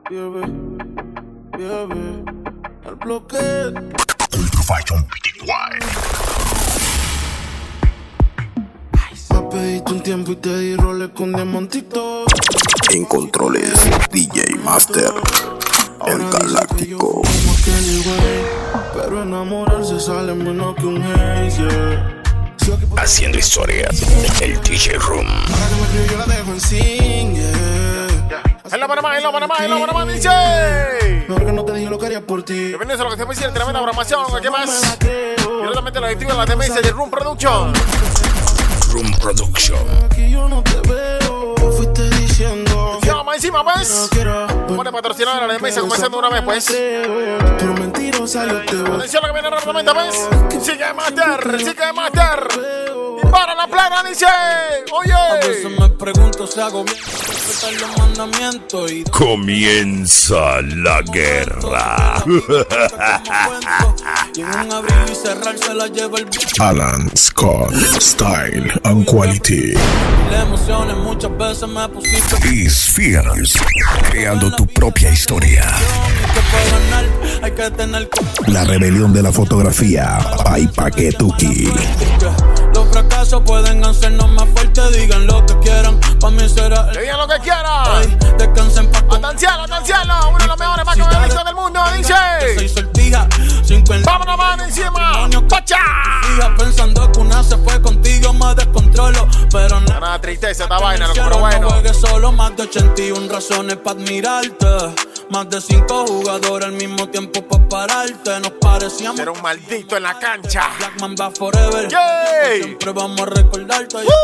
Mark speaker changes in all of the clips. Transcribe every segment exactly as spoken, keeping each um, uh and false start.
Speaker 1: Baby, baby, al bloque.
Speaker 2: Ultra Fashion P T Y.
Speaker 1: Me pediste un tiempo y te di roles con diamantito.
Speaker 2: En controles, D J Master, el Galáctico.
Speaker 1: Pero enamorarse sale menos que un haze.
Speaker 2: Haciendo historia, el D J Room.
Speaker 1: Ahora que me escribió yo la dejo en sin, yeah.
Speaker 3: En la Panamá, en la Panamá, en la Panamá, D J.
Speaker 1: Mejor que no te dije lo que haría por ti.
Speaker 3: Bienvenidos a lo que se puede decir, tremenda programación. ¿Qué más? Directamente lo activo en la demencia de Room Production.
Speaker 2: Room Production.
Speaker 1: Aquí yo no te veo. Me fuiste diciendo.
Speaker 3: Sí, vamos encima, pues. Pone patrocinador a la demencia comenzando una vez, pues.
Speaker 1: Pero mentirosa yo te veo.
Speaker 3: Atención a lo que viene rápidamente, pues. Sigue Master, sigue Master. Y para la plana, dice. Oye.
Speaker 1: A veces me pregunto si hago bien respetar los mandamientos y
Speaker 2: Comienza la guerra.
Speaker 1: y en un abrir y cerrar se la lleva el viento.
Speaker 2: Alan Scott, Style and Quality.
Speaker 1: Las emociones muchas veces me pusiste.
Speaker 2: Is Fears, creando tu propia historia.
Speaker 1: Que para ganar hay que tener.
Speaker 2: La rebelión de la fotografía, by Paquetuki.
Speaker 1: Los fracasos pueden hacernos más fuertes, digan lo que quieran, pa' mí será
Speaker 3: Que
Speaker 1: el...
Speaker 3: digan lo que quieran.
Speaker 1: Ay, descansen pa' comer.
Speaker 3: Atención, atención. Uno de los mejores más comerciales del mundo, dice.
Speaker 1: Soy sortija, cincuenta.
Speaker 3: Vámonos, mano, encima. ¡Pacha!
Speaker 1: Fija pensando que una se fue contigo, me descontrolo, pero no.
Speaker 3: Nada tristeza esta vaina, loco, pero bueno.
Speaker 1: No juegues solo, más de ochenta y una razones para admirarte. Más de cinco jugadores al mismo tiempo para pararte. Nos parecíamos.
Speaker 3: Era un maldito en la cancha.
Speaker 1: Black Mamba Forever.
Speaker 3: Yay.
Speaker 1: Siempre vamos a recordarte.
Speaker 3: Esa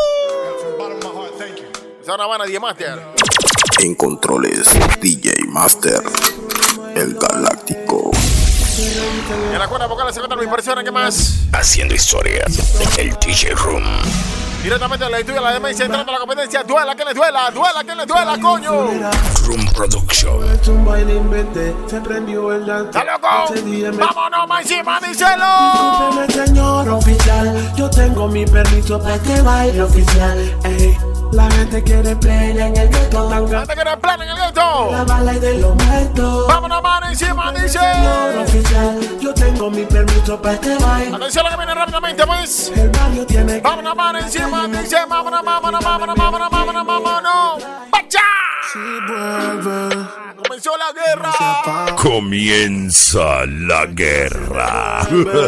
Speaker 3: es una buena Master.
Speaker 2: En controles, D J Master, el Galáctico.
Speaker 3: En la cuerda vocal se encuentra mi persona, ¿qué más?
Speaker 2: Haciendo historia, el D J Room.
Speaker 3: Directamente de la estudia, la demencia, entrando a la competencia. Duela, que le duela, duela, que le duela, coño.
Speaker 2: Room Production.
Speaker 1: Un baile inventé, se prendió el dance.
Speaker 3: ¡Está loco! ¡Vámonos, más encima, díselo!
Speaker 1: Discúlpeme, señor oficial, yo tengo mi permiso para este baile oficial. Ey, la gente quiere play en el gueto.
Speaker 3: ¡Gente que no es plan en el gueto!
Speaker 1: La bala y de los muertos.
Speaker 3: ¡Vámonos, mano, encima, dice!
Speaker 1: Señor oficial, yo tengo mi permiso para este baile.
Speaker 3: Atención a lo que viene rápidamente, pues.
Speaker 1: El barrio tiene que...
Speaker 3: ¡Vámonos, mano, encima, dice! ¡Vámonos, vámonos, vámonos, vámonos, vámonos, vámonos! ¡Pacha!
Speaker 1: Si vuelve,
Speaker 3: ¡Comenzó la guerra!
Speaker 2: Comienza la guerra.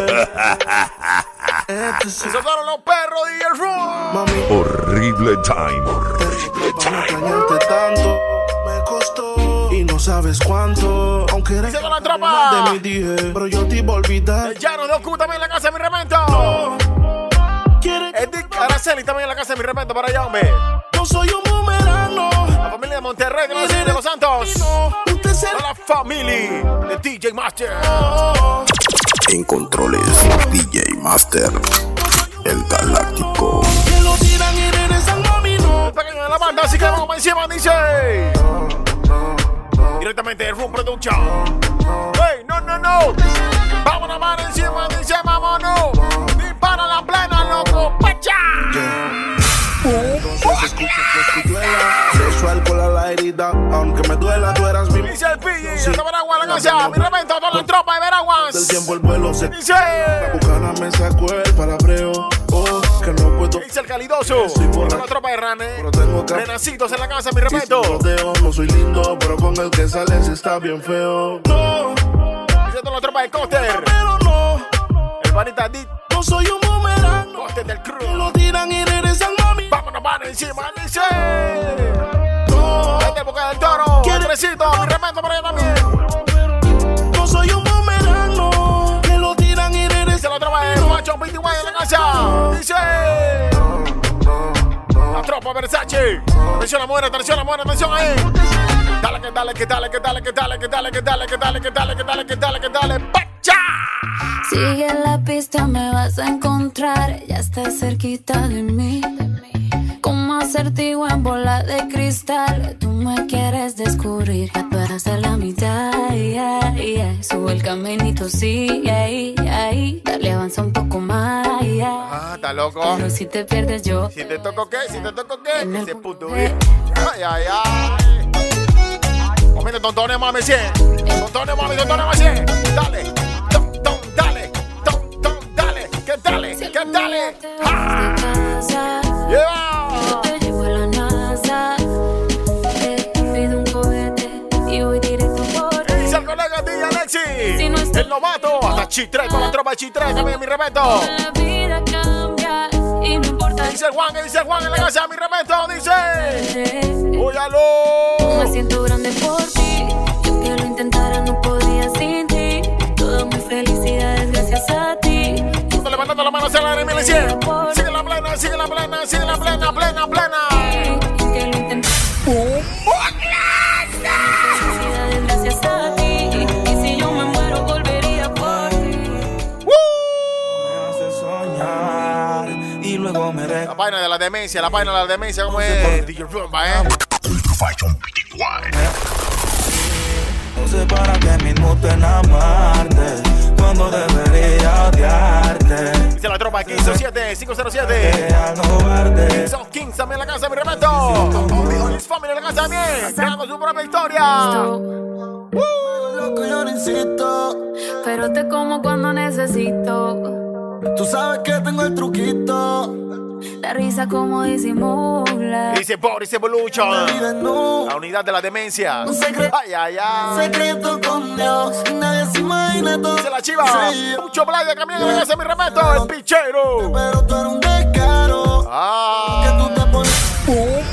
Speaker 1: este
Speaker 3: Se soltaron los perros y el room.
Speaker 1: mami,
Speaker 2: Horrible time. Horrible
Speaker 1: para
Speaker 2: time.
Speaker 1: extrañarte tanto me costó y no sabes cuánto. Aunque era
Speaker 3: Dice con la tropa.
Speaker 1: de mi dije, pero yo te iba a olvidar.
Speaker 3: El Llano de Ocu también en la casa de mi remento.
Speaker 1: Quiere
Speaker 3: Edic Araceli también en la casa de mi remento para allá, hombre.
Speaker 1: no soy un boomerang.
Speaker 3: La familia de Monterrey, de los, de los Santos.
Speaker 1: Usted se
Speaker 3: Toda la familia de D J Master.
Speaker 2: En controles, D J Master, el Galáctico.
Speaker 1: que lo tiran y regresan mami no.
Speaker 3: El pequeño de la banda, así que vamos para encima, dice. Directamente de Room Production. Hey, no, no, no. Vámonos, mano, encima, dice, vámonos. Dispara la plena, loco. ¡Pacha!
Speaker 1: Entonces escucha que tu duela. Sexual con la lairida, aunque me duela, tú eras mi.
Speaker 3: Dice el P G, de Veragua, la casa. Mi remento, toda la tropa de Veraguas.
Speaker 1: Del tiempo el vuelo se.
Speaker 3: Dice.
Speaker 1: La bucana me sacó el palabreo. Oh, que no puedo.
Speaker 3: Dice el calidoso. Toda la tropa de Rane.
Speaker 1: Pero tengo que.
Speaker 3: Renacidos en la casa, mi respeto.
Speaker 1: Rodeo, no soy lindo, pero con el que sales está bien feo. No,
Speaker 3: Dice toda la tropa de Coster.
Speaker 1: pero no.
Speaker 3: El panita Dit.
Speaker 1: No soy un boomerang.
Speaker 3: Coster del
Speaker 1: Que
Speaker 3: crew.
Speaker 1: lo tiran y regresan mami.
Speaker 3: Vámonos, mano, encima, dice.
Speaker 1: No,
Speaker 3: Desde Boca del Toro.
Speaker 1: ¿Quiere-
Speaker 3: Andresito, mi respeto por allá también.
Speaker 1: no soy un boomerang. No, que lo tiran y
Speaker 3: Dice
Speaker 1: regresan.
Speaker 3: la tropa de Macho P T Y en la casa. Dice. La tropa Versace. Atención a la mujer, atención a la mujer, atención ahí. Dale, que dale, que dale, que dale, que dale, que dale, que dale, que dale, que dale, que dale, que dale, que dale. ¡Pacha!
Speaker 4: Sigue la pista, me vas a encontrar. Ya estás cerquita de mí. Como acertijo en bola de cristal. Tú me quieres descubrir. Ya tú eras a la mitad. Yeah, yeah. Sube el caminito, sí, ahí, ahí. Dale, avanza un poco más. Yeah.
Speaker 3: Ah, está loco.
Speaker 4: Pero si te pierdes yo.
Speaker 3: Si te toco qué, si te toco qué.
Speaker 4: En el
Speaker 3: Ese puto
Speaker 4: punto E.
Speaker 3: bicho. Ay, ay, ay. Comiendo tontones, mami, sí. Tontones, mami, tontones, mami, sí. Dale, ton, ton, dale, ton, ton, dale. ¿Qué dale? ¿Qué dale? ¡Ah! ¡Lleva!
Speaker 4: Yo te llevo a la NASA. Te pido un cohete y voy directo por ti.
Speaker 3: Dice el colega D J Alexi.
Speaker 4: Si no estoy-
Speaker 3: El novato. Hasta Chitre, con la tropa de Chitre. También mi respeto.
Speaker 4: La vida cambia y no importa.
Speaker 3: Dice el Juan, que dice el Juan en la casa. Mi respeto. Dice.
Speaker 4: Me
Speaker 3: ¡Óyalo!
Speaker 4: siento grande por ti. Y aunque lo intentara, no podría sin ti. Toda mi felicidad es gracias a ti.
Speaker 3: Tú levantando la mano hacia la mil cien. Sigue la plena, sigue la plena, sigue la plena, plena, plena.
Speaker 4: Y aunque lo intentara, felicidad es gracias a ti. Y si yo me muero, volvería por ti.
Speaker 5: Me hace soñar y luego me
Speaker 3: La página de la demencia, la página de la demencia, ¿cómo es? D J Rumba, ¿eh?
Speaker 2: Ultra Fashion P T Y.
Speaker 5: No sé para qué mismo te amarte cuando debería odiarte.
Speaker 3: Dice la tropa quince siete cinco cero siete.
Speaker 5: Deja no verte.
Speaker 3: Son Kings también en la casa, mi respeto. Olis Family en la casa también. Creando su propia historia.
Speaker 5: Loco, yo no insisto.
Speaker 4: Pero te como cuando necesito.
Speaker 5: Tú sabes que tengo el truquito.
Speaker 4: La risa como disimula.
Speaker 3: Dice Boris Evolution.
Speaker 5: Vida no.
Speaker 3: La unidad de la demencia.
Speaker 5: Un secreto.
Speaker 3: Ay, ay, ay.
Speaker 5: Secreto con Dios. Nadie se imagina todo.
Speaker 3: Dice la chiva.
Speaker 5: Sí,
Speaker 3: Mucho playa también en la casa, mi respeto. El pichero.
Speaker 5: pero tú eres un descaro. Que
Speaker 3: Ah.
Speaker 5: tú te pones. Y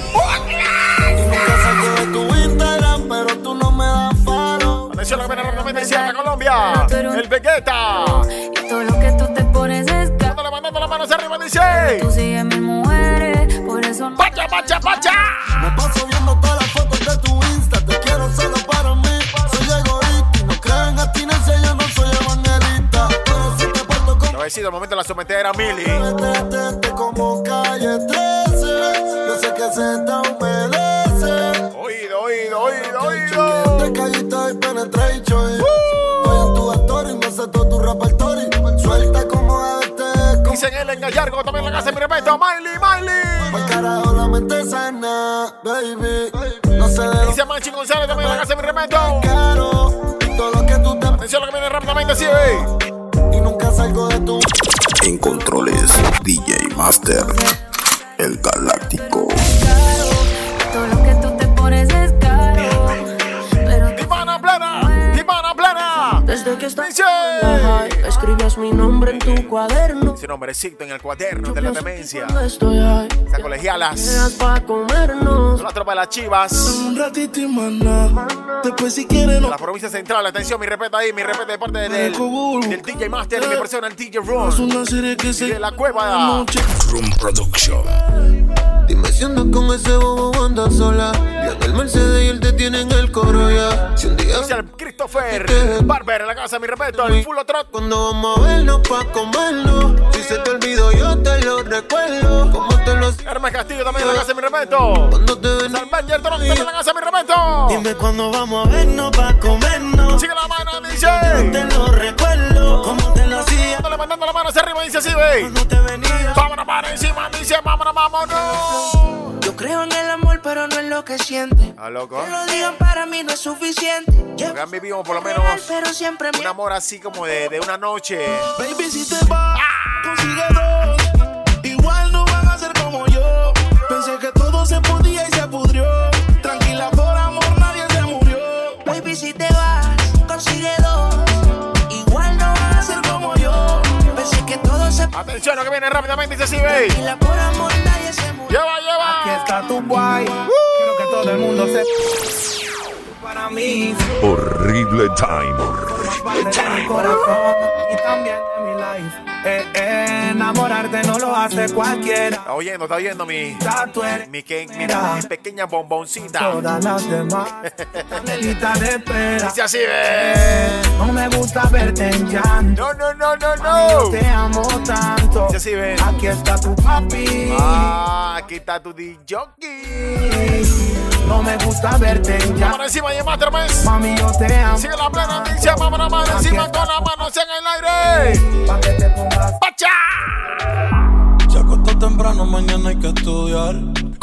Speaker 5: nunca saco de tu Instagram, pero tú no me das faro.
Speaker 3: Atención, lo que viene rápidamente en Sierra Colombia. El Vegeta.
Speaker 4: Y todo lo que tú te pones es caro.
Speaker 3: Dándole mandando las manos arriba,
Speaker 4: Tú
Speaker 3: dice.
Speaker 4: sigues mis mujeres. Por eso no.
Speaker 3: Pacha, pacha, pacha.
Speaker 5: Me paso viendo todas las fotos de tu Insta. Te quiero solo para mí. Soy egoísta y no creo en abstinencia. Yo no soy evangelista. Pero si te porto como
Speaker 3: No he sido el momento de la sometedera Mili.
Speaker 5: T como calle trece. Yo sé que se te humedece.
Speaker 3: Oído, oído, oído, oído.
Speaker 5: Te callita y penetration. Estoy en tu actor y me sé todo tu repertorio. Suelta como a este.
Speaker 3: Dicen él en Gallargo, también en la casa, mi respeto. Miley, Miley.
Speaker 5: Por carajo la mente sana, baby. No sé de lo
Speaker 3: Dice Manchi González, también en la casa, mi respeto.
Speaker 5: caro. Y todo lo que tú te.
Speaker 3: Atención, lo que viene rápidamente, sí, ve.
Speaker 5: Y nunca salgo de tu.
Speaker 2: En controles, D J Master, el Galáctico.
Speaker 4: Todo lo que tú te pones es caro. Pero tú
Speaker 3: Ivana plena, Ivana plena.
Speaker 6: Desde que estás
Speaker 3: Dice.
Speaker 6: escribes mi nombre en tu cuaderno.
Speaker 3: Ese nombrecito en el cuaderno de la demencia.
Speaker 6: Cuando estoy ahí,
Speaker 3: Esas colegialas.
Speaker 6: llegas pa' comernos.
Speaker 3: La tropa de las chivas.
Speaker 5: Un ratito y maná. Después si quieres
Speaker 3: De
Speaker 5: no.
Speaker 3: la provincia central, atención, mi respeto ahí, mi respeto de parte del, del D J Master y mi persona, el D J
Speaker 5: Es
Speaker 3: Ron.
Speaker 5: una serie que
Speaker 3: Y
Speaker 5: se.
Speaker 3: de la cueva.
Speaker 5: Noche.
Speaker 2: Room Production.
Speaker 7: Dime si andas con ese bobo, andas sola. Y en el Mercedes y él te tiene en el coro ya. Si un día
Speaker 3: Dice el Christopher Barber en la casa, mi respeto, el Full Trot.
Speaker 7: cuando vamos a vernos pa' comernos. Si se te olvidó yo te lo recuerdo. Como te lo hacía
Speaker 3: Hermes Castillo también en la casa, mi respeto.
Speaker 7: cuando te ven.
Speaker 3: Salvanger Tron también en la casa, mi respeto.
Speaker 5: Dime cuándo vamos a vernos pa' comernos.
Speaker 3: Sigue la mano, dice.
Speaker 5: Te lo recuerdo. Como te lo hacía
Speaker 3: Dándole mandando la mano hacia arriba, dice así, ve.
Speaker 5: cuando te venía.
Speaker 3: Vámonos para encima, dice, vámonos, vámonos.
Speaker 6: Yo creo en el amor, pero no en lo que siente.
Speaker 3: Ah, loco.
Speaker 6: Que lo digan para mí no es suficiente. Yo
Speaker 3: Porque han vivido por lo menos
Speaker 6: pero siempre
Speaker 3: un
Speaker 6: me
Speaker 3: amor así como de, de una noche.
Speaker 5: Baby, si te vas, consigue dos. Igual no van a ser como yo. Pensé que todo se podía y se pudrió. Tranquila, por amor nadie se murió.
Speaker 6: Baby, si te vas, consigue dos. Igual no vas a ser como yo. Pensé que todo se
Speaker 3: Atención, lo que viene rápidamente, dice así, ve.
Speaker 6: Tranquila, por amor nadie se murió.
Speaker 3: Lleva, lleva.
Speaker 5: Aquí está tu guay. Quiero que todo el mundo se. Para mí,
Speaker 2: Horrible Time.
Speaker 5: parte de mi corazón y también de mi life. Eh, eh, enamorarte no lo hace cualquiera.
Speaker 3: Está oyendo, está oyendo mi,
Speaker 5: Ya tú eres
Speaker 3: mi, que, mi, mi pequeña bomboncita.
Speaker 5: todas las demás. Canelita de pera.
Speaker 3: Dice así, ve.
Speaker 5: No me gusta verte en llanto.
Speaker 3: No, no, no, no,
Speaker 5: Yo
Speaker 3: no.
Speaker 5: te amo tanto.
Speaker 3: Dice así, ve.
Speaker 5: Aquí está tu papi.
Speaker 3: Ah, aquí está tu D J.
Speaker 5: No me gusta verte en llanto.
Speaker 3: Vámonos encima y en Mastermind.
Speaker 5: Mami, yo te amo.
Speaker 3: Sigue la plena, dice, vámonos, mano encima con las manos en el aire.
Speaker 5: Pa' que te pongas.
Speaker 3: ¡Pacha!
Speaker 7: Se acostó temprano, mañana hay que estudiar.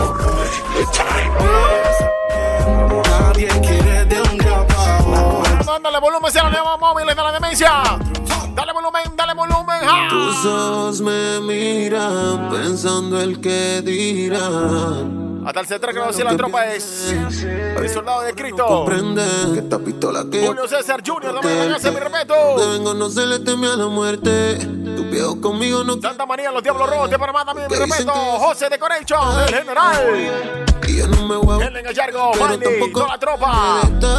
Speaker 3: dándole volumen, se lo llevamos móviles de la demencia. Dale volumen, dale volumen. ¡Ja!
Speaker 7: Tus ojos me miran pensando el que dirán.
Speaker 3: Hasta el centro que va a decir la tropa es el soldado de Cristo.
Speaker 7: Comprende que esta pistola que
Speaker 3: Julio César junior, dame la gracia, mi respeto.
Speaker 7: de vengo no se le teme a la muerte. Tu viejo conmigo no.
Speaker 3: Santa María, los Diablos Rojos de Panamá también, mi respeto. José de Conecho, el general.
Speaker 7: Y yo no me voy a
Speaker 3: Helen Gallardo, Manny, toda la tropa.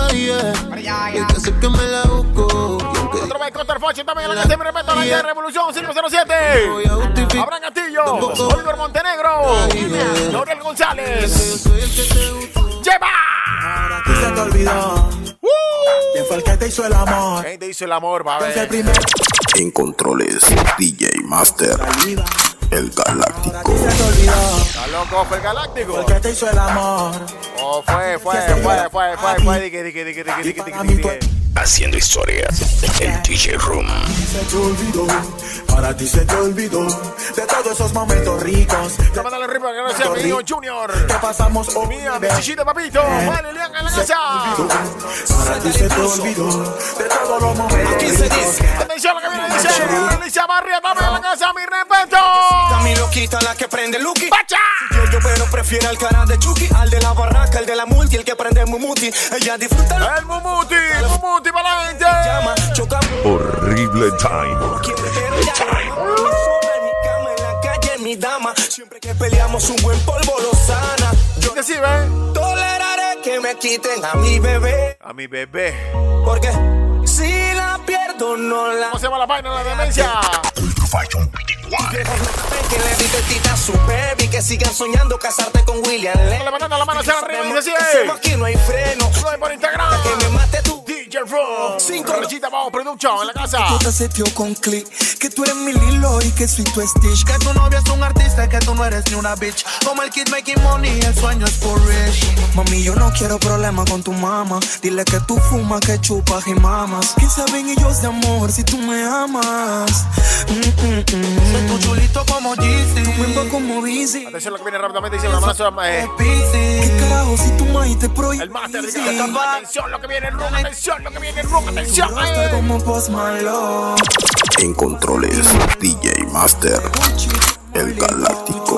Speaker 7: hay que hacer que me la busco.
Speaker 3: Otra vez Cotter Fochi también, la gracia, mi respeto. La de Revolución cinco cero siete. Abraham Castillo, Oliver Montenegro, Gabriel González. ¡Lleva!
Speaker 8: Ahora a ti se te olvidó. ¿Quién fue el que te hizo el amor?
Speaker 3: ¿Quién te hizo el amor, va a ver?
Speaker 2: En controles, D J Master, el Galáctico.
Speaker 8: Se te olvidó.
Speaker 3: ¿Está loco? ¿Fue el Galáctico?
Speaker 8: ¿Fue el que te hizo el amor?
Speaker 3: Oh, fue, fue, fue, fue, fue, fue, dique, dique, dique, dique, dique, dique, dique.
Speaker 2: Haciendo historia, el D J Room.
Speaker 8: Se te olvidó. Ahora a ti se te olvidó de todos esos momentos ricos.
Speaker 3: Te manda el ritmo que no sea mi hijo Junior.
Speaker 8: Que pasamos hoy.
Speaker 3: Mía, mi chichito, papito. Vale, Lian en la casa.
Speaker 8: Ahora a ti se te olvidó de todos los momentos ricos.
Speaker 3: Atención a lo que viene, dice Alicia Barria, dame en la casa, mi respeto.
Speaker 9: A mi loquita la que prende Lucky.
Speaker 3: ¡Pacha!
Speaker 9: Yo, yo pero prefiero al cara de Chucky, al de la barraca, el de la multi, el que prende Mumuti. Ella disfruta el,
Speaker 3: el Mumuti, Mumuti para la gente.
Speaker 9: Llama, choca.
Speaker 2: Horrible time.
Speaker 9: Quiere pero ya sola en mi cama, en la calle, mi dama. Siempre que peleamos un buen polvo lo sana. Yo
Speaker 3: que sí, ven.
Speaker 9: Toleraré que me quiten a mi bebé.
Speaker 3: A mi bebé.
Speaker 9: Porque si la pierdo no la.
Speaker 3: ¿Cómo se llama la vaina de la demencia?
Speaker 2: Ultra Fashion veinticuatro.
Speaker 9: Que le di tetita a su baby, que sigan soñando casarte con William Levy.
Speaker 3: Levantando la mano hacia arriba y dice
Speaker 9: aquí no hay freno.
Speaker 3: No hay por Instagram.
Speaker 9: Que me mate tú.
Speaker 3: D J Room. Cinco Rolchita bajo production en la casa.
Speaker 8: Que tú te seteo con click. Que tú eres mi Lilo y que soy tu Stitch. Que tu novia es un artista, que tú no eres ni una bitch. Como el kid making money, el sueño es por rich. Mami, yo no quiero problemas con tu mamá. Dile que tú fumas, que chupas y mamas. Que saben ellos de amor si tú me amas. Mm, mm, mm. Soy tu chulito como Yeezy. Tu bimbo como Busy.
Speaker 3: Atención lo que viene rápidamente, dice una mano. Eh.
Speaker 8: ¿Qué carajo si tu maíz te prohíbe?
Speaker 3: El máster dice que está. Atención lo que viene en room, atención lo que viene en room, atención.
Speaker 8: Eh. Como Post Malone.
Speaker 2: En controles, D J Master, el Galáctico.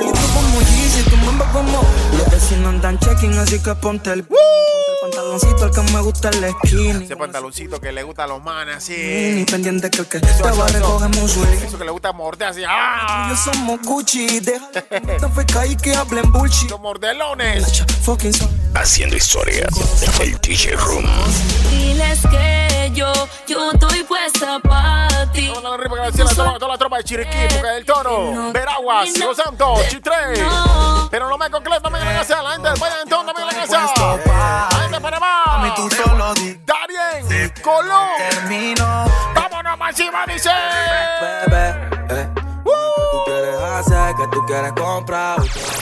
Speaker 8: Los vecinos andan checking, así que ponte el, ponte el pantaloncito, el que me gusta en la esquina.
Speaker 3: Ese pantaloncito que le gusta a los manes, así.
Speaker 8: Ni pendiente que el que te va a recoger un swing.
Speaker 3: Eso que le gusta morder así. ¡Ah!
Speaker 8: Yo somos Gucci, deja de feca y que hablen bullshit.
Speaker 3: Los mordelones.
Speaker 2: Haciendo historia, el D J Room.
Speaker 4: Diles que yo, yo estoy puesta para ti.
Speaker 3: Toda la ripa que decía toda, toda la tropa de Chiriquí, Boca del Toro, Veraguas, Los Santos, Chitré. Pero no me concreto también en la casa. La gente del Valle Antón también en la casa. La gente de Panamá. Darien, Colón. Vámonos más encima, dice.
Speaker 8: Bebé, eh. ¿Qué tú quieres hacer? ¿Qué tú quieres comprar?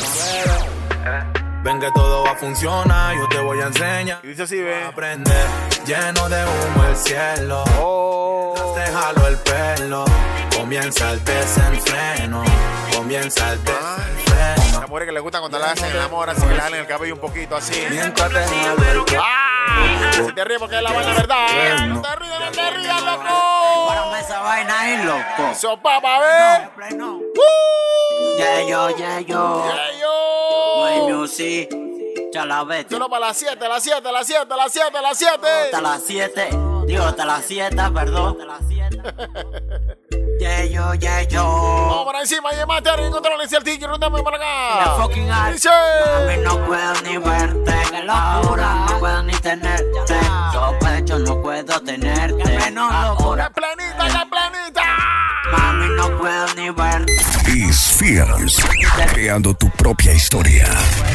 Speaker 8: Ven que todo va a funcionar, yo te voy a enseñar.
Speaker 3: Y dice así, ve.
Speaker 8: Aprender, lleno de humo el cielo.
Speaker 3: Oh.
Speaker 8: Te jalo el pelo. Comienza el desenfreno. Comienza el desenfreno.
Speaker 3: La mujer que le gusta cuando le hacen el amor, así que le jalen el cabello un poquito así.
Speaker 8: Mientras te jalo el pelo.
Speaker 3: ¡Ah! Se te ríe porque es la vaina verdad. No te rías, no te rías, loco.
Speaker 10: Párame esa vaina ahí, loco.
Speaker 3: Eso, papá, ve.
Speaker 10: No,
Speaker 3: ¡Uh!
Speaker 10: yeah, yo, yeah, yo.
Speaker 3: Yeah, yo.
Speaker 10: My music. Ya la ves.
Speaker 3: Solo para las siete, las siete, las siete, las siete, las siete.
Speaker 10: Hasta las siete. Digo, hasta las siete, perdón. Hasta las siete. Yeah, yo, yeah, yo.
Speaker 3: Vamos para encima, y mate, encontrarle el tigre, rondame para acá.
Speaker 10: La fucking art.
Speaker 3: Dice.
Speaker 10: Mami, no puedo ni verte. Qué locura. No puedo ni tenerte. Yo pecho no puedo tenerte. Qué menor, locura.
Speaker 3: ¡Qué planita, qué planita!
Speaker 10: Mami, no puedo ni verte.
Speaker 2: Is Fears, creando tu propia historia.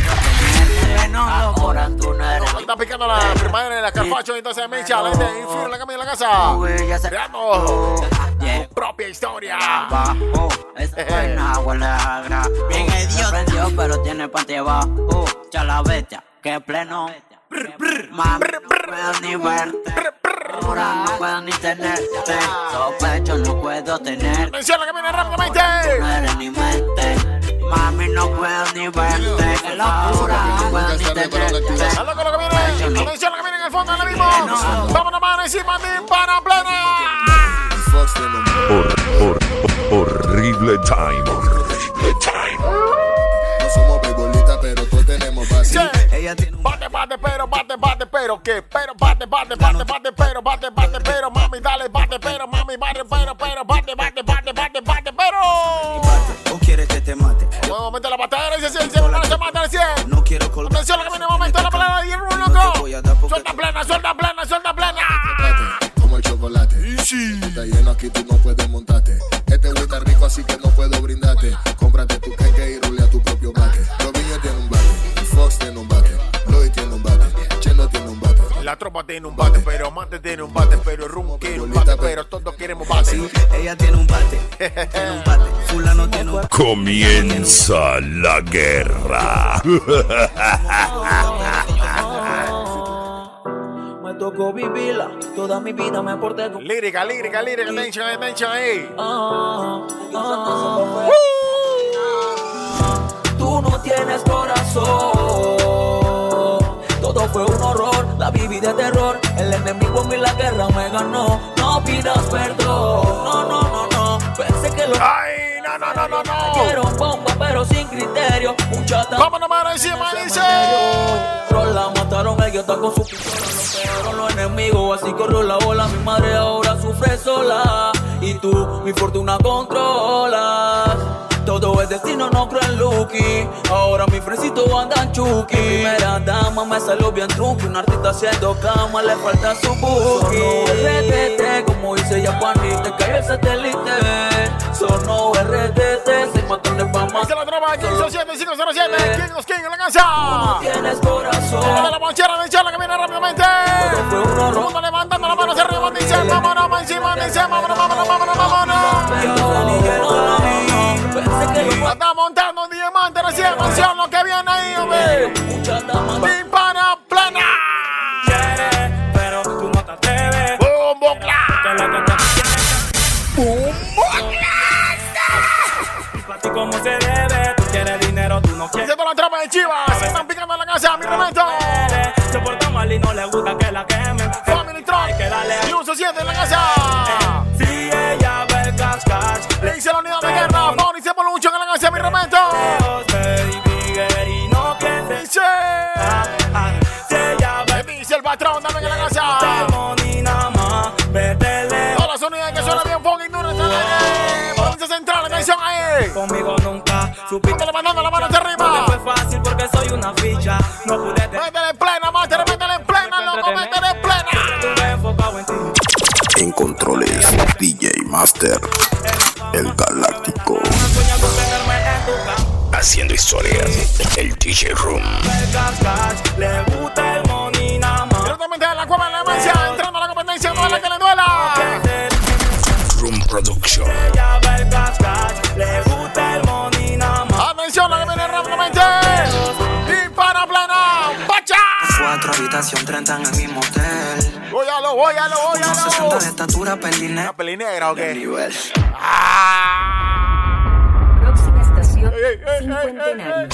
Speaker 10: Ahora tú no eres.
Speaker 3: Está picando la primaria de la Carfacho, entonces me echa la gente influye en la camisa de la casa. Creando tu propia historia.
Speaker 10: Abajo, esa vaina huele a gra. Bien idiota. Prendió, pero tiene panty abajo. Ya la bestia, que pleno. Mami, no puedo ni verte. Ahora no puedo ni tenerte. Sospecho, no puedo tenerte.
Speaker 3: Atención, la que viene rápidamente.
Speaker 10: No eres ni mente. Mami, no puedo ni verte. Qué locura, no puedo ni tenerte.
Speaker 3: Haz lo que viene. Atención, lo que viene en el fondo le dimos. Vámonos, mano, encima de para plena.
Speaker 2: Hor, hor, horrible time. Horrible time.
Speaker 5: No somos beisbolistas, pero todos tenemos base.
Speaker 3: Sí. Ella tiene un bate, bate, pero, bate, bate, pero, ¿qué? Pero, bate, bate, bate, bate, pero, bate, bate, pero, mami, dale, bate, pero, mami, bate, pero, pero, bate, bate, bate, bate, bate, pero.
Speaker 8: ¿O quieres que te mate?
Speaker 3: Buen momento la batalla, dice cien, cien, no se mata al cien.
Speaker 8: No quiero colgar.
Speaker 3: Atención, que viene el momento de la plena y el rulo, loco. Suelta plena, suelta plena, suelta plena.
Speaker 5: Como el chocolate.
Speaker 3: Sí.
Speaker 5: Está lleno aquí, tú no puedes montarte. Este güey está rico, así que no puedo brindarte. Cómprate tu queque y rolea tu propio bate. Robinho tiene un bate, Fox tiene un bate, Lloyd tiene un bate, Cheno tiene un bate.
Speaker 3: La tropa tiene un bate, pero Mate tiene un bate, pero Rum quiere un bate, pero todos queremos bate.
Speaker 8: Sí, ella tiene un bate, tiene un bate, fulano tiene un bate.
Speaker 2: Comienza la guerra.
Speaker 11: Me tocó vivirla, toda mi vida me porté con...
Speaker 3: Lírica, lírica, lírica, attention, attention ahí.
Speaker 11: Ah, ah, tú no tienes corazón, todo fue un horror, la viví de terror, el enemigo en mí la guerra me ganó, no pidas perdón, no, no, no, no, pensé que lo...
Speaker 3: Ay, no, no, no, no, no.
Speaker 11: Quiero bomba pero sin criterio, un chata...
Speaker 3: Vámonos, mano, encima, dice.
Speaker 11: La mataron, ella está con su pistola, lo pegaron los enemigos, así corrió la bola, mi madre ahora sufre sola, y tú mi fortuna controlas. Todo es destino, no creo en Lucky. Ahora mi fresito andan chuki. Primera dama me salió bien truqui. Un artista haciendo cama, le falta su bookie. Sonó R T T, como dice Yapanite, cayó el satélite. Sonó R T T, seis matones pa' más.
Speaker 3: Dice la tropa, quince siete cinco cero siete, King of King en la casa.
Speaker 11: No tienes corazón.
Speaker 3: De la monchera, de charla que viene rápidamente. Todo el mundo levantando la mano hacia arriba, dice, vámonos, va encima, dice, vámonos, vámonos, vámonos, vámonos. Está montando diamante recién, atención lo que viene ahí, hombre. Dispara plena.
Speaker 12: Quieres, pero tú no te atreves.
Speaker 3: Bombo class.
Speaker 12: Bombo class. Y para ti como se debe, tú quieres dinero, tú no quieres.
Speaker 3: Siento la tropa de Chivas, se están picando en la casa, mi momento.
Speaker 12: Se porta mal y no le gusta que la quemen.
Speaker 3: Family Truck, y un se siente en la casa.
Speaker 12: Si ella ve el cash cash,
Speaker 3: le dice la unidad de guerra, Bonnie se pone mucho en la casa, mi momento.
Speaker 12: Y no pienses.
Speaker 3: Dice,
Speaker 12: si ella ve,
Speaker 3: dice el patrón, dame en la casa. Todas las unidades que suenan bien fucking duras están ahí. Provincia Central, atención ahí.
Speaker 12: Conmigo nunca supiste.
Speaker 3: Mándale mandando la mano hacia arriba.
Speaker 12: No fue fácil porque soy una ficha. No pude te...
Speaker 3: Métele en plena, mátere, métele en plena, loco, métele en plena.
Speaker 12: Estuve enfocado en ti.
Speaker 13: En controles, D J Master, el Galáctico. Haciendo historias, el D J Room.
Speaker 12: Le gusta el money nada más.
Speaker 3: Directamente en la cueva de la demencia, entrando a la competencia, no la que le duela.
Speaker 13: Room Production.
Speaker 12: Le gusta el money nada más.
Speaker 3: Atención, la que viene rápidamente. Y para plena, pacha.
Speaker 8: Cuatro habitación, treinta en el mismo hotel.
Speaker 3: Óyalo, óyalo, óyalo.
Speaker 8: uno sesenta de estatura, pelinera.
Speaker 3: Pelinera, ok.
Speaker 8: Nivel.
Speaker 3: Ah.
Speaker 14: Próxima estación, Cincuentenario.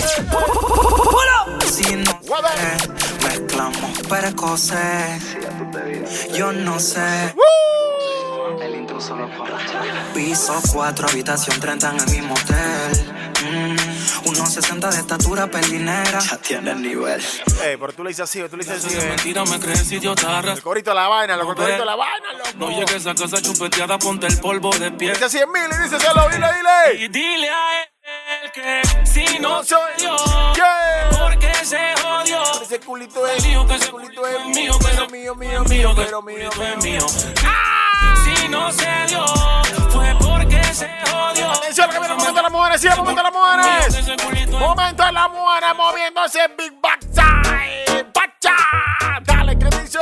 Speaker 8: Si no sé, mezclamos precoces. Yo no sé. El intruso lo piso cuatro, habitación treinta en el mismo hotel. Mm, uno sesenta de estatura, pelinera. Ya tiene el nivel.
Speaker 3: Ey, pero tú le dices así, tú le dices así.
Speaker 12: Es mentira, me crees idiota.
Speaker 3: El corito de la vaina, loco, el corito de la vaina, loco.
Speaker 12: No llegues a casa chupeteada, ponte el polvo de pie.
Speaker 3: Dice cien mil y dice solo, dile, dile.
Speaker 12: Y dile a él que si no soy yo,
Speaker 3: ¿qué?
Speaker 12: porque se jodió.
Speaker 3: Ese culito es
Speaker 12: mío, que
Speaker 3: ese
Speaker 12: ese
Speaker 3: culito es
Speaker 12: mío,
Speaker 3: pero mío, mío, mío, pero mío,
Speaker 12: es mío.
Speaker 3: ¡Ah!
Speaker 12: Si no se dio, fue porque se jodió.
Speaker 3: Atención, que viene el momento de las mujeres, sí, el momento de las mujeres. Momento de las mujeres moviéndose Big Backside. ¡Pacha! Dale, ¿qué dice?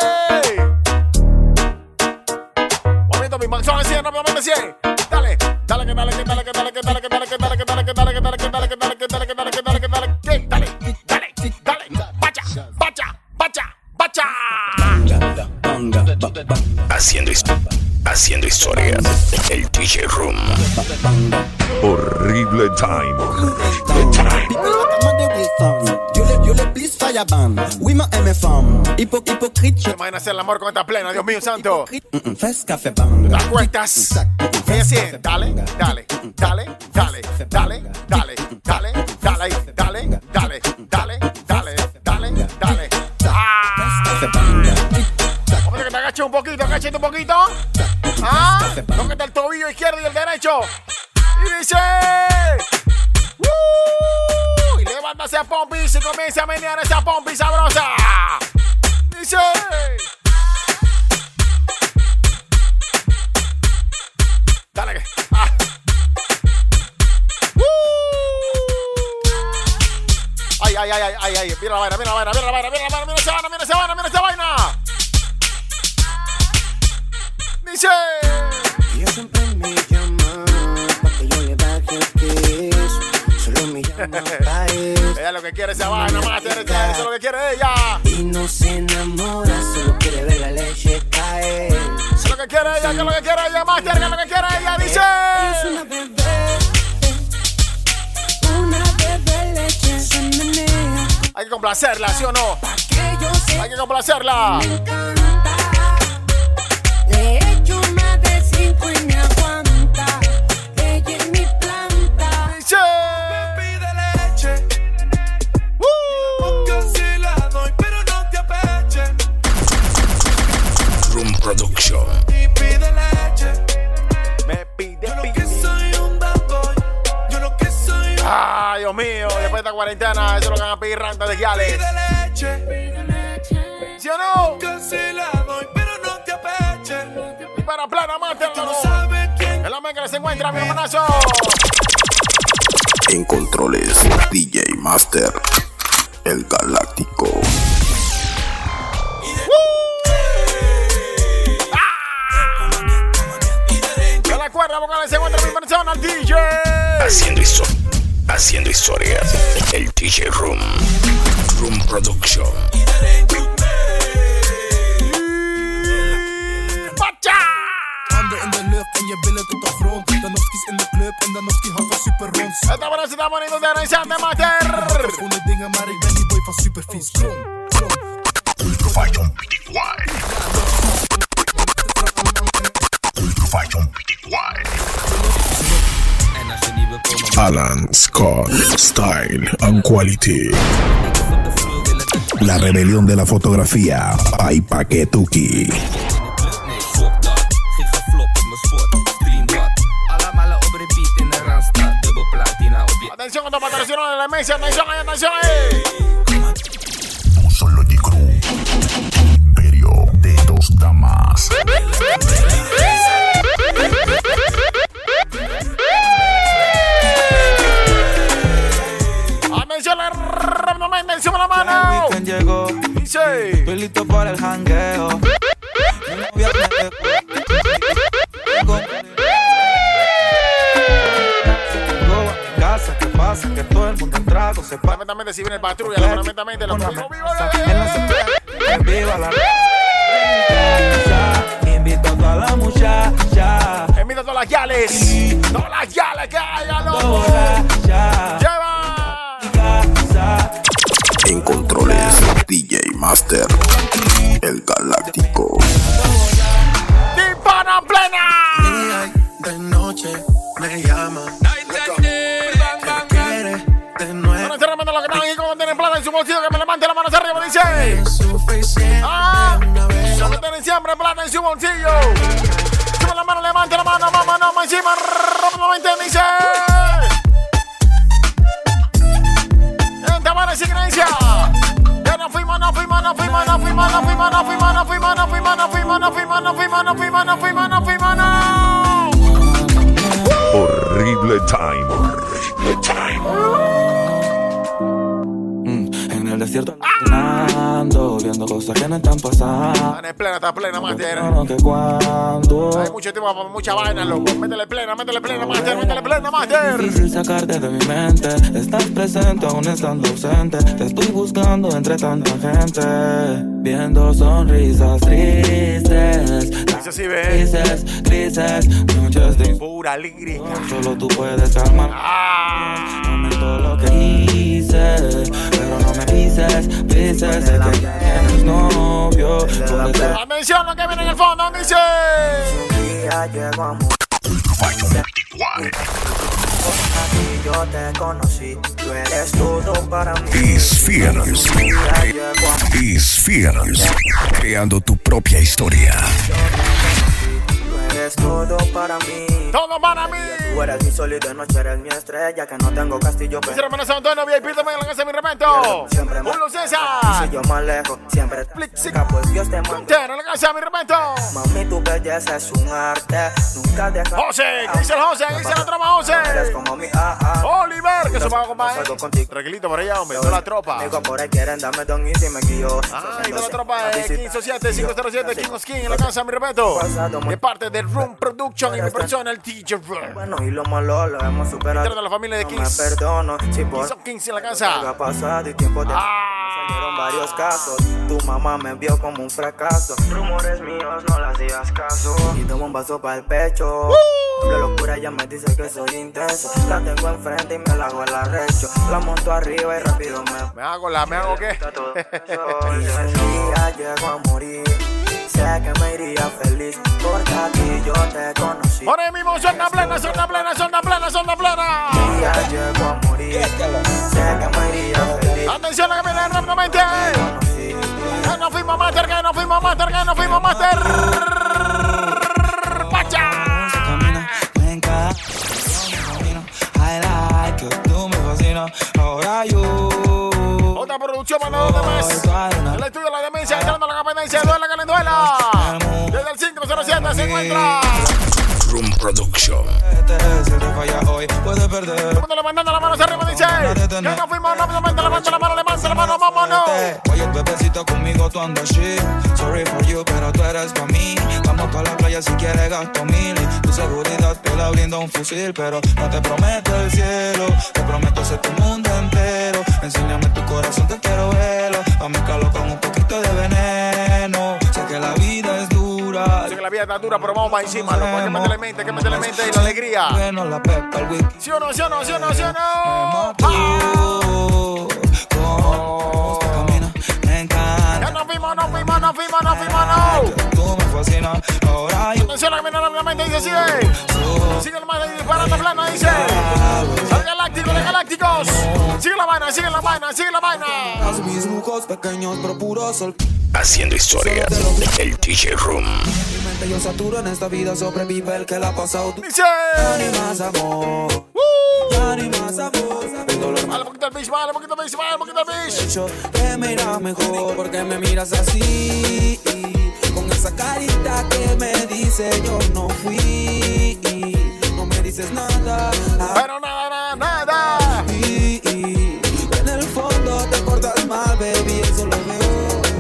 Speaker 3: Movimiento Big Backside, sí, rápidamente, sí. Dale, dale, que dale, que dale, que dale, que dale, que dale, que dale, que dale, que dale, que dale, que dale, que dale, que dale, que dale, que dale, que dale, que dale, dale, dale, pacha, pacha, pacha, pacha.
Speaker 13: Haciendo, haciendo historias, el D J Room.
Speaker 2: Horrible time. Horrible time.
Speaker 15: Yo le, yo le please fire band. Oui, ma M F M. Hypo, hypocrite.
Speaker 3: Imagina hacer el amor con esta plena, Dios mío santo.
Speaker 15: Fes café band.
Speaker 3: Te acuestas. Ella sí, dale, dale, dale, dale, dale, dale, dale, dale, dale, dale, dale, dale, dale, dale. Vamos a que te agaches un poquito, agachate un poquito. Ah, tócate el tobillo izquierdo y el derecho. Y dice. Uh, y levántase a pompis y comienza a menear esa pompi sabrosa. Dice. Dale que. Ah. Uh. Ay, ay, ay, ay, ay, ay. Mira la vaina, mira la vaina, mira la vaina, mira la vaina, mira esa vaina, mira esa vaina, mira esa vaina. Dice.
Speaker 15: Ella siempre me llama para que yo le baje el queso. Solo me llama para eso.
Speaker 3: Ella lo que quiere es esa vaina, master, eso es lo que quiere ella.
Speaker 15: Y no se enamora, solo quiere ver la leche caer.
Speaker 3: Eso es lo que quiere ella, que es lo que quiere ella, master, que es lo que quiere ella, dice.
Speaker 15: Es una bebé, una bebé leche se menea.
Speaker 3: Hay que complacerla, ¿sí o no?
Speaker 15: Que yo sé
Speaker 3: Hay que complacerla.
Speaker 15: me encanta. Le echo más de cinco y me aguanta. Ella es mi planta.
Speaker 3: Dice.
Speaker 15: Me pide leche.
Speaker 3: Uh.
Speaker 15: Casi la doy, pero no te apeche.
Speaker 13: Room Production.
Speaker 15: Y pide leche.
Speaker 3: Me pide,
Speaker 15: Yo lo
Speaker 3: pide.
Speaker 15: que soy un bad boy. Yo lo que soy un
Speaker 3: Ay, Dios mío, después de esta cuarentena, eso es lo que van a pedir rantas de guiales.
Speaker 15: pide leche.
Speaker 3: ¿Sí o no?
Speaker 15: Casi la doy, pero no te apeche.
Speaker 3: Y para plana, master,
Speaker 15: Tú no sabes quién.
Speaker 3: el hombre que se encuentra, mi hermanazo.
Speaker 16: En controles, D J Master, el Galáctico.
Speaker 3: De la cuerda vocal se encuentra mi persona, el D J.
Speaker 13: Haciendo historia. Haciendo historia. El D J Room. Room Production.
Speaker 3: ¡Pacha!
Speaker 15: Handen in de lucht en je billen tot de grond. Danowski's in de club en Danowski houdt van super rond.
Speaker 3: Esta buena se está poniendo de reizante, master.
Speaker 15: Schone dingen, maar ik ben die boy van super vies. Krom, krom.
Speaker 2: Ultrafashion P D Y. Ultrafashion P D Y.
Speaker 16: Alan Scott, Style and Quality. La rebelión de la fotografía, Pai Paquetuki.
Speaker 3: Atención con los patrocinadores de la mesa, atención ahí, atención ahí.
Speaker 2: Busology Crew. Imperio de dos damas.
Speaker 3: Atención, rápidamente, encima la mano.
Speaker 17: El weekend llegó,
Speaker 3: Dice.
Speaker 17: estoy listo para el jangueo. Mi novia me dejó. Tengo a casa, ¿qué pasa? Que todo el mundo en trago se paga.
Speaker 3: Lamentablemente, si viene el patrulla, lamentablemente, los vivo, vivo,
Speaker 17: En la azotea, que viva la raza. Invito a toda la muchacha.
Speaker 3: Invita a todas las yales. Todas las yales que hayan, loco. Lleva.
Speaker 16: En controles, D J Master, el Galáctico.
Speaker 3: Dispara plena.
Speaker 15: De noche me llama. Quiere de nuevo.
Speaker 3: Bueno, tremendo lo que están aquí cuando tienen plata en su bolsillo. Que me levante la mano hacia arriba, dice.
Speaker 15: Es suficiente
Speaker 3: Ah,
Speaker 15: una vez.
Speaker 3: cuando tienen siempre plata en su bolsillo. Sube la mano, levante la mano, mamá, no, más encima, rápidamente, dice. En Tamara sin creencia. Ya no fuimos, no fuimos, no fuimos, no fuimos, no fuimos, no fuimos, no fuimos, no fuimos, no fuimos, no fuimos, no fuimos, no fuimos, no fuimos, no fuimos, no.
Speaker 2: Horrible time. Horrible time.
Speaker 17: En el desierto ando viendo cosas que no están pasando.
Speaker 3: Está plena, está plena, master.
Speaker 17: No, que cuando
Speaker 3: Hay mucho tiempo para mucha vaina, loco. Métele plena, métele plena, master, métele plena, master.
Speaker 17: difícil sacarte de mi mente. Estás presente aún estando ausente. Te estoy buscando entre tanta gente. Viendo sonrisas tristes.
Speaker 3: Dice así, ve.
Speaker 17: Crisis, crisis, noches de
Speaker 3: Pura lírica.
Speaker 17: solo tú puedes calmar.
Speaker 3: Ah.
Speaker 17: Lamento lo que hice, pero no me me dices, dices de que tienes novio.
Speaker 3: Atención lo que viene en el fondo, dice.
Speaker 6: Yo te conocí, tú eres todo para mí.
Speaker 13: Is Fearless. Is Fearless. Creando tu propia historia.
Speaker 6: Tú eres todo para mí.
Speaker 3: Todo para mí.
Speaker 6: Tú eres mi sol y de noche eres mi estrella. Que no tengo castillo, pero
Speaker 3: hermano San Antonio, V I P también en la casa de mi repento. Julio César.
Speaker 6: Si yo me alejo, siempre te pues Dios te manda.
Speaker 3: En la casa de mi repento.
Speaker 6: Mami, tu belleza es un arte. Nunca deja.
Speaker 3: José, ¿qué dice el José? ¿Qué dice la tropa José?
Speaker 6: Eres como mi ah, ah.
Speaker 3: Oliver, que se va a comer. Tranquilito por allá, hombre. Toda la tropa.
Speaker 6: Amigo, por ahí quieren darme don y si me guío.
Speaker 3: Ah, y toda la tropa de quince cero siete cinco cero siete King of Skin en la casa de mi repento. De parte de Room Production y mi persona, el T J Room.
Speaker 6: Bueno, y lo malo lo hemos superado.
Speaker 3: Dentro de la familia de Kings.
Speaker 6: No me perdono si por
Speaker 3: Kings, Kings en la casa.
Speaker 6: Ha pasado y tiempo de
Speaker 3: ah.
Speaker 6: salieron varios casos. Tu mamá me vio como un fracaso. Rumores míos no le hacías caso. Y tomo un vaso para el pecho. Uh. La locura ya me dice que soy intenso. La tengo enfrente y me la hago el arrecho. La monto arriba y rápido me.
Speaker 3: ¿Me hago la? ¿Me hago qué?
Speaker 6: Y el día llego a morir. Sé que me iría feliz porque a ti yo te conocí.
Speaker 3: Ahora mismo zona plena, zona plena, zona plena, zona plena.
Speaker 6: Ya llego a morir. Sé que me iría feliz.
Speaker 3: Atención a que viene rápidamente. Que no fuimos master, que no fuimos master, que no fuimos master. ¡Pacha!
Speaker 17: Me encanta. I like you, tú me fascinas. Ahora yo.
Speaker 3: Otra producción para dos más. El estudio de la demencia entrando a la competencia. Duela que le duela. Desde el cinco cero siete se encuentra
Speaker 13: Room Production.
Speaker 17: Si te falla hoy, puedes perder.
Speaker 3: Todo el mundo levantando la mano hacia arriba dice. Que no fuimos rápidamente. Levanta la mano, levanta la mano, vámonos.
Speaker 17: Oye, el bebecito conmigo tú andas shit. Sorry for you, pero tú eres pa' mí. Vamos pa' la playa si quieres gasto mil. Y tu seguridad te la brinda un fusil. Pero no te prometo el cielo. Te prometo ser tu mundo entero. Enséñame tu corazón, te quiero verlo. A mezclarlo con un poquito de veneno. Sé que la vida es dura.
Speaker 3: Sé que la vida está dura, pero vamos para encima. Loco. Hay que meterle mente, hay que meterle mente y la alegría.
Speaker 17: Bueno, la pepa, el whisky.
Speaker 3: ¿Sí o no, sí o no, sí o no, sí o no?
Speaker 17: Ah. Me encanta.
Speaker 3: Ya nos fuimos, nos fuimos, nos fuimos, nos fuimos, no.
Speaker 17: Tú me fascinas. Ahora yo.
Speaker 3: Atención a que viene rápidamente, dice, sigue. Sigue el más disparando plano, dice. Al galáctico de galácticos. Sigue la vaina, sigue la vaina, sigue la vaina.
Speaker 17: Mis lujos pequeños pero puros sol.
Speaker 13: Haciendo historia, el T J Room.
Speaker 17: Mi mente yo saturo en esta vida, sobrevive el que la ha pasado.
Speaker 3: Dice.
Speaker 17: Ya ni más amor. Uh. Ya ni más amor. El dolor.
Speaker 3: Vale, un poquito el bicho, vale, un poquito el bicho, vale, un poquito el bicho.
Speaker 17: Que me irá mejor porque me miras así. Con esa carita que me dice yo no fui. No me dices nada.
Speaker 3: Pero nada, nada, nada.
Speaker 17: Y, y, en el fondo te portas mal, baby, eso lo veo.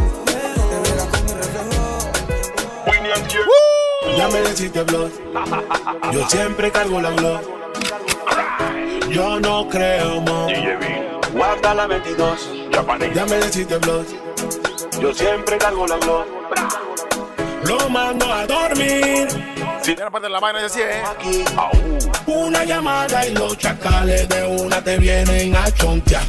Speaker 1: Ya me deciste blog. Yo siempre cargo la blog. Yo no creo, mo. Guarda la veintidós. Ya me deciste blog. Yo siempre cargo la blog. Lo mando a dormir.
Speaker 3: Si tiene parte de la vaina, es así, ¿eh?
Speaker 1: Aquí. Una llamada y los chacales de una te vienen a chontear.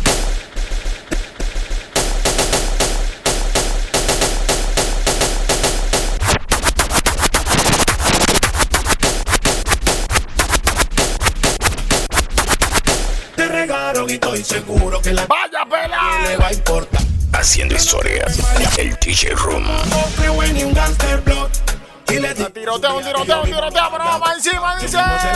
Speaker 1: Y estoy seguro que la
Speaker 3: vaya pela
Speaker 1: le va a importar.
Speaker 13: Haciendo historia, el T J Room.
Speaker 1: No creo en un gangster blog. Y le di
Speaker 3: tiroteo, un tiroteo, un tiroteo, pero vamos encima, dice.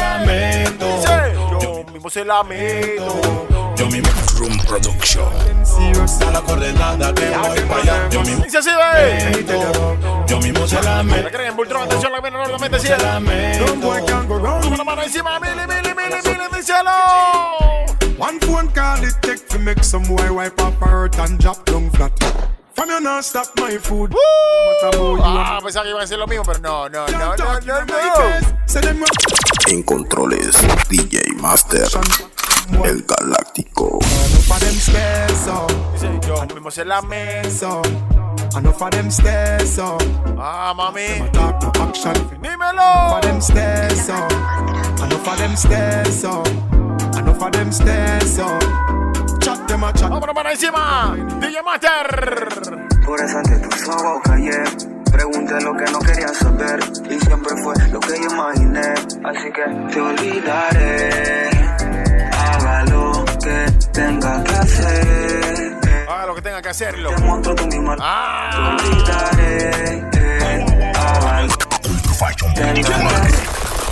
Speaker 3: Yo mismo se lamento.
Speaker 1: Yo mismo
Speaker 13: Room Production.
Speaker 1: A la coordenada te voy para allá. Yo mismo
Speaker 3: dice así, ve.
Speaker 1: Yo mismo se lamento.
Speaker 3: La creen, Bultrón, atención, la viene enormemente, sí. Toma la mano encima, mili, mili, mili, mili, díselo.
Speaker 18: One phone call it take to make some boy wipe up her hurt and drop down flat. From you not stop my food.
Speaker 3: Ah, pensaba que iba a decir lo mismo, pero no, no, no, no, no, no.
Speaker 16: En controles, D J Master, el Galáctico.
Speaker 3: Dice, yo mismo se lamento.
Speaker 18: Enough of them stairs up.
Speaker 3: Ah, mami.
Speaker 18: Talk no action.
Speaker 3: Dímelo.
Speaker 18: Enough of them stairs up. Enough of them stairs up. Enough of them stairs up. Chat them a chat.
Speaker 3: Vámonos para encima, D J Master.
Speaker 6: Por eso ante tus ojos callé. Pregunté lo que no quería saber y siempre fue lo que yo imaginé. Así que te olvidaré. Haga lo que tenga que hacer.
Speaker 3: Haga lo que tenga que hacerlo.
Speaker 6: Te muestro tu misma.
Speaker 3: Ah.
Speaker 6: Te olvidaré. Haga lo que tenga que hacer.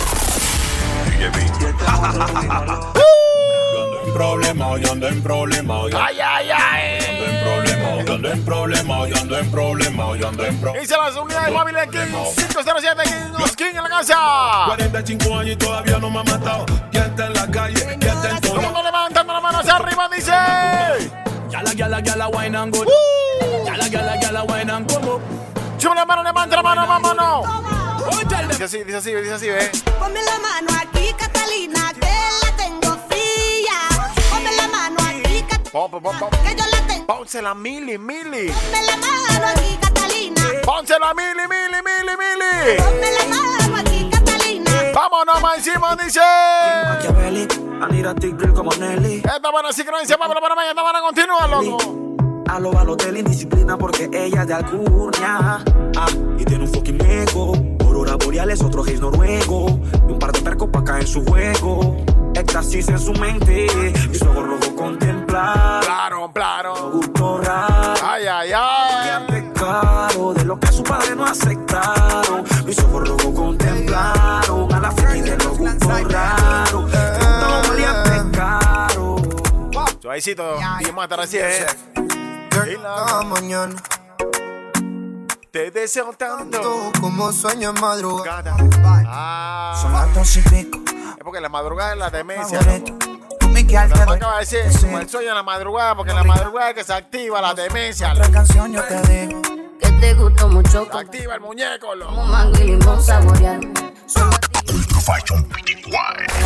Speaker 1: Problema, yo ando en problema, yo
Speaker 3: ay, ay, ay.
Speaker 1: ando en problema, yo ando en problema, yo ando en problema, yo ando en problema.
Speaker 3: Dice las unidades móviles King cinco cero siete King, los King en la casa.
Speaker 1: cuarenta y cinco años y todavía no me ha matado. ¿Quién está en la calle? ¿Quién está en todo?
Speaker 3: Todo levantando las manos hacia arriba, dice.
Speaker 11: Yala, yala, yala, wine and good. Yala, yala, yala, wine and come up.
Speaker 3: Sube la mano, levanta la mano, vámonos. Dice así, dice así, dice así, ve.
Speaker 15: Ponme la mano aquí, Catalina, que la tengo fría. Ponme la mano aquí, Catalina, que yo la tengo.
Speaker 3: Pónsela mili, mili.
Speaker 15: Ponme la mano aquí, Catalina.
Speaker 3: Pónsela mili, mili, mili, mili.
Speaker 15: Ponme la mano aquí, Catalina.
Speaker 3: Vámonos más encima, dice.
Speaker 6: Machiavelli, Anira Tigre como Nelly.
Speaker 3: Esta buena sincronismo, vámonos para allá, esta buena continúa, loco.
Speaker 6: A lo Balotelli, indisciplina porque ella es de Alcurnia. Ah, y tiene un fucking ego. Aurora boreales, otro gays noruego. Y un par de percos pa' caer en su juego. Éxtasis en su mente. Mis ojos rojos contemplar.
Speaker 3: Claro, claro.
Speaker 6: Gusto raro.
Speaker 3: Ay, ay, ay.
Speaker 6: Pecado de lo que su padre no aceptaron. Mis ojos rojos contemplaron. A la friki de los gustos raros. No valía pecado.
Speaker 3: Suavecito, y mata así, eh.
Speaker 7: Y la mañana
Speaker 3: te deseo tanto
Speaker 7: como sueño en madrugada.
Speaker 3: Ah,
Speaker 8: son las dos y pico.
Speaker 3: Es porque la madrugada es la demencia.
Speaker 8: Tú me quieres
Speaker 3: no, acaba de decir, como el sueño en la madrugada, porque en la madrugada es que se activa la demencia.
Speaker 8: Otra canción yo te digo
Speaker 4: que te gustó mucho.
Speaker 3: Se activa el muñeco, lo.
Speaker 4: Como mango y limón saborear.
Speaker 13: Fashion veinticuatro.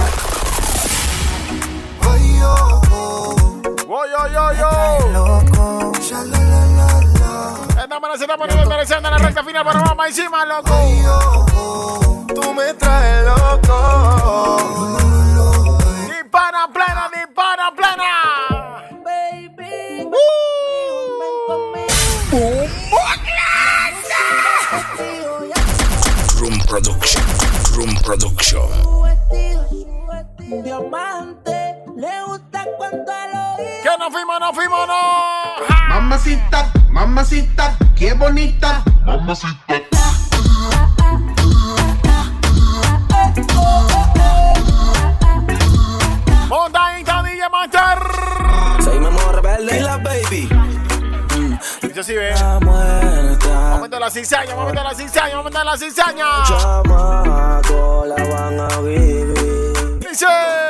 Speaker 7: Ay, oh, oh.
Speaker 3: Yo, yo, yo, yo.
Speaker 8: loco.
Speaker 3: Esta manera se está poniendo interesante en la recta final, pero vamos encima, loco.
Speaker 7: Ay, oh, oh. Tú me traes loco.
Speaker 3: Dispara plena, dispara plena.
Speaker 15: Baby.
Speaker 13: Room Production. Room Production.
Speaker 15: Diamante, le gusta cuando lo oí.
Speaker 3: Que no fuimos, no fuimos, no.
Speaker 19: Mamacita, mamacita, qué bonita. Mamacita.
Speaker 3: Montadita D J Master.
Speaker 6: Soy mamá rebelde y la baby.
Speaker 3: Dice así, ve.
Speaker 6: La muerta.
Speaker 3: Momento de la cizaña, momento de la cizaña, momento de la cizaña.
Speaker 6: Chamaco, la van a vivir.
Speaker 3: Dice.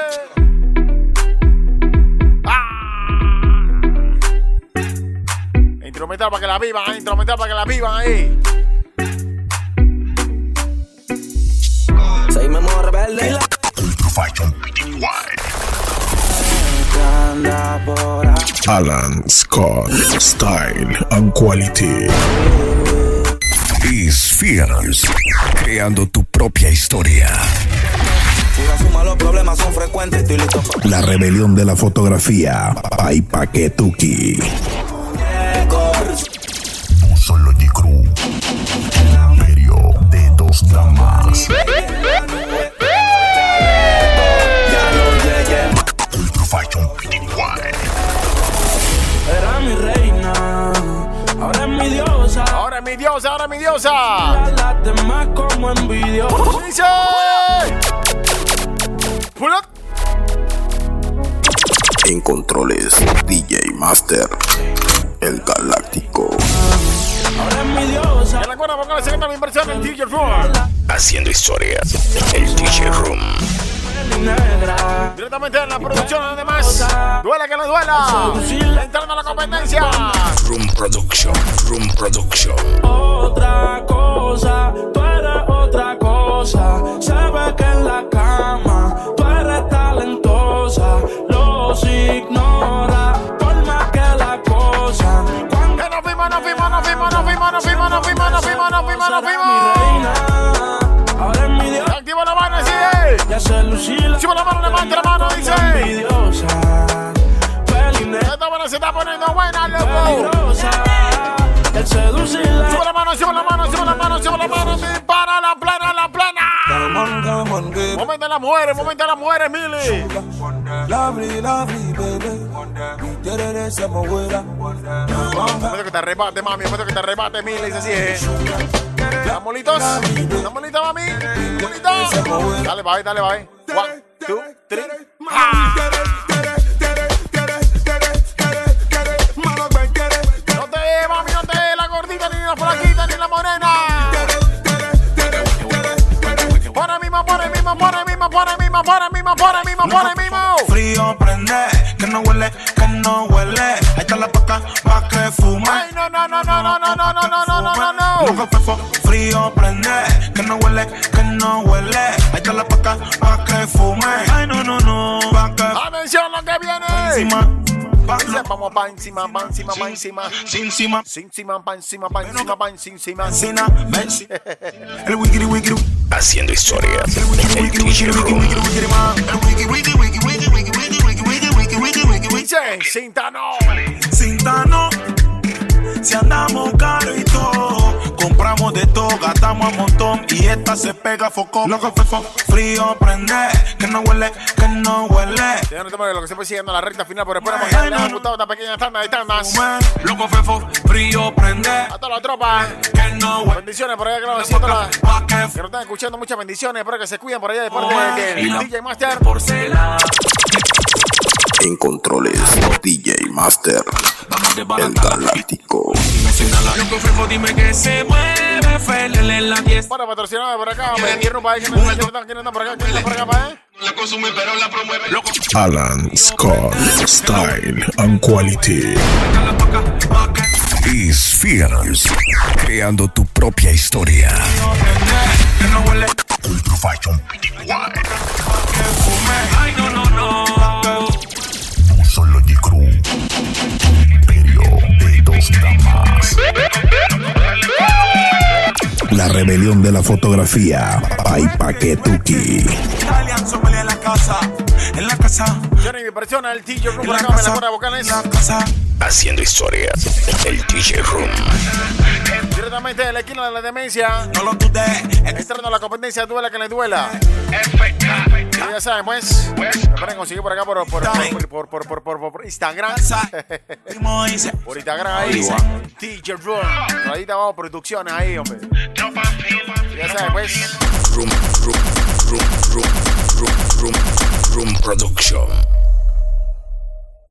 Speaker 3: Instrumental para que la vivan, eh, instrumental para que la vivan ahí.
Speaker 6: Soy mamá rebelde y la
Speaker 13: Fashion veinticuatro.
Speaker 6: anda por ahí.
Speaker 13: Alan Scott. Style and quality. Is Fears. Creando tu propia historia.
Speaker 6: Si la suma los problemas son frecuentes, estoy listo.
Speaker 16: La rebelión de la fotografía. Pai Paquetuki.
Speaker 13: Busology Crew. El imperio de dos damas. Fashion veinticuatro.
Speaker 11: Era mi reina, ahora es mi diosa.
Speaker 3: Ahora es mi diosa, ahora es mi diosa.
Speaker 11: Las demás como envidiosa.
Speaker 3: Dice. Pull up.
Speaker 16: En controles, D J Master, el Galáctico.
Speaker 11: Ahora es mi diosa.
Speaker 3: Y recuerda porque la segunda inversión en D J Room.
Speaker 13: Haciendo historia. El D J Room.
Speaker 11: Negra.
Speaker 3: Directamente en la producción, además. Duela que no duela. Entrando a la competencia.
Speaker 13: Room Production. Room Production.
Speaker 11: Otra cosa, tú eres otra cosa. Sabes que en la cama tú eres talentosa. Los ignora por más que la cosa. Cuando
Speaker 3: que nos fuimos, nos fuimos, nos fuimos, nos fuimos, nos fuimos, nos fuimos, nos fuimos, nos fuimos, nos fuimos.
Speaker 11: mi reina, ahora es mi diosa.
Speaker 3: Activa la mano, sigue.
Speaker 11: Ya se lucila.
Speaker 3: Suba la mano, levanta la mano, dice.
Speaker 11: Envidiosa.
Speaker 3: Esta semana se está poniendo buena, loco.
Speaker 9: El seducirla.
Speaker 3: Sube la mano, sube la mano, sube la mano, sube la mano. Dispara la plena, la plena. Momento de las mujeres, momento de las mujeres, Mili.
Speaker 17: Lovely, lovely, baby. Mi querer se moverá.
Speaker 3: Momento que te arrebate, mami. Momento que te arrebate, Mili. Dice así, eh. ¿Están bolitos? ¿Están bolitos, mami? ¿Bolitos? Dale, bye, dale, bye. One, two, three. ¡Ah! No te, mami, no te, la gordita, ni la flaquita, ni la morena. Por el mismo, por el mismo, por el mismo, por el mismo, por el mismo, por el mismo, por el mismo.
Speaker 5: Frío prende, que no huele, que no huele. Ahí está la paca pa' que fume.
Speaker 3: Ay, no, no, no, no, no, no, no, no, no, no, no, no.
Speaker 5: Loco fefo, frío prende, que no huele, que no huele. Ahí está la paca pa' que fume. Ay, no, no, no, pa' que.
Speaker 3: Atención lo que viene.
Speaker 5: Encima.
Speaker 3: Vamos pa' encima, pa' encima, pa' encima.
Speaker 5: Sin encima.
Speaker 3: Sin encima, pa' encima, pa' encima, pa' encima.
Speaker 5: Encima. El wiki wiki.
Speaker 13: Haciendo historia. El D J Room.
Speaker 3: Dice Cintano.
Speaker 5: Cintano. Si andamos caro y todo, compramos de todo, gastamos a montón y esta se pega foco. Loco fefo, frío prende, que no huele, que no huele.
Speaker 3: Señores, lo que se fue siguiendo la recta final, pero después hemos ya gustado esta pequeña tanda de tandas.
Speaker 5: Loco fefo, frío prende.
Speaker 3: A toda la tropa.
Speaker 5: Que no huele.
Speaker 3: Bendiciones por allá, que nos siento la, que nos están escuchando, muchas bendiciones. Espero que se cuiden por allá después de que el D J Master.
Speaker 16: En controles, D J Master, el Galáctico.
Speaker 9: Loco fefo, dime que se mueve, Felele en la fiesta.
Speaker 3: Para patrocinado por acá, me quiero para ahí, que no están, quién está por acá, quién está por acá, para eh.
Speaker 9: La consume pero la promueve, loco.
Speaker 13: Alan Scott, Style and Quality. Is Fears, creando tu propia historia. Ultra Fashion P D Y.
Speaker 9: Ay, no, no, no.
Speaker 13: Busology Crew, imperio de dos damas. La rebelión de la fotografía, Pai Paquetuki.
Speaker 5: En la casa, en la casa.
Speaker 3: Johnny, mi persona, el D J Room por acá, me la corta vocales.
Speaker 13: Haciendo historia, el D J Room.
Speaker 3: Directamente de la esquina de la demencia.
Speaker 5: No lo dudé.
Speaker 3: Entrando a la competencia, duela que le duela. Y ya saben, pues. Me pueden conseguir por acá por, por, por, por, por, por, por, por Instagram. Por Instagram ahí. D J Room. Ahorita vamos, producciones ahí, hombre. Y ya saben, pues.
Speaker 13: Room, room, room, room, room, room, room production.